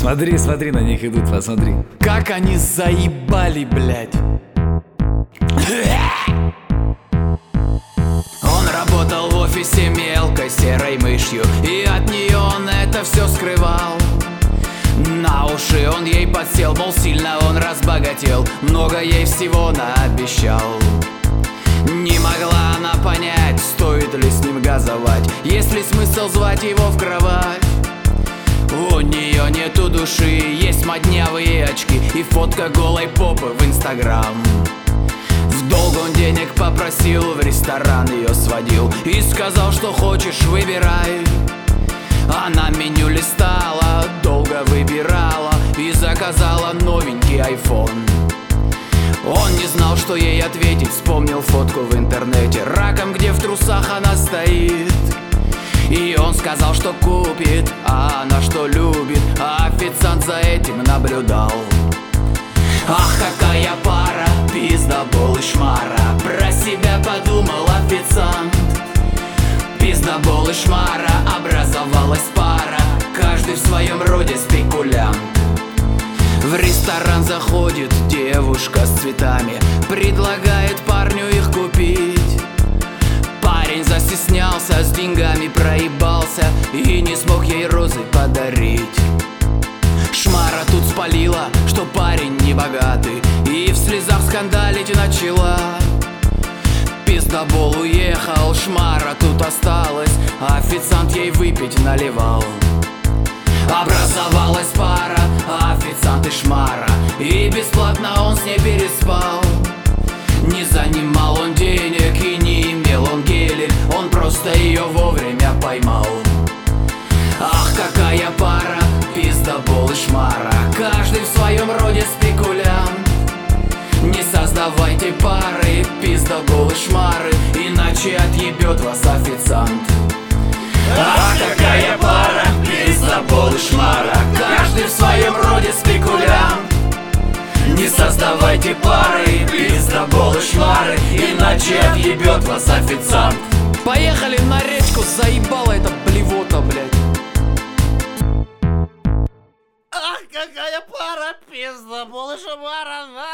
Смотри, смотри, на них идут, посмотри. Как они заебали, блядь. Он работал в офисе мелкой серой мышью, и от нее он это все скрывал. На уши он ей подсел, мол, сильно он разбогател, много ей всего наобещал. Не могла она понять, стоит ли с ним газовать, есть ли смысл звать его в кровать. У нее нету души, есть моднявые очки и фотка голой попы в Инстаграм. В долг он денег попросил, в ресторан ее сводил и сказал, что хочешь, выбирай. Она меню листала, долго выбирала и заказала новенький айфон. Он не знал, что ей ответить, вспомнил фотку в интернете, раком, где в трусах она стоит. И он сказал, что купит, а она что любит, а официант за этим наблюдал. Ах, какая пара, пиздобол и шмара, про себя подумал официант. Пиздобол и шмара, образовалась пара, каждый в своем роде спекулянт. В ресторан заходит девушка с цветами, предлагает парню их купить. Парень застеснялся, с деньгами проебался и не смог ей розы подарить. Шмара тут спалила, что парень не богатый, и в слезах скандалить начала. Пиздобол уехал, шмара тут осталась, а официант ей выпить наливал. Образовалась пара, официант и шмара, и бесплатно он с ней переспал. Не занимал он денег и не имел он гелик, он просто ее вовремя поймал. Ах, какая пара, пиздобол и шмара, каждый в своем роде спекулянт. Не создавайте пары, пиздобол и шмары, иначе отъебет вас официант. Ах, какая пара, пиздобол и шмара, каждый в своем роде спекулянт. Не создавайте пары, пиздобол и шмары, иначе отъебет вас официант. Поехали на речку, заебала эта блевота, блядь. Ах, какая пара, пиздобол и шмара.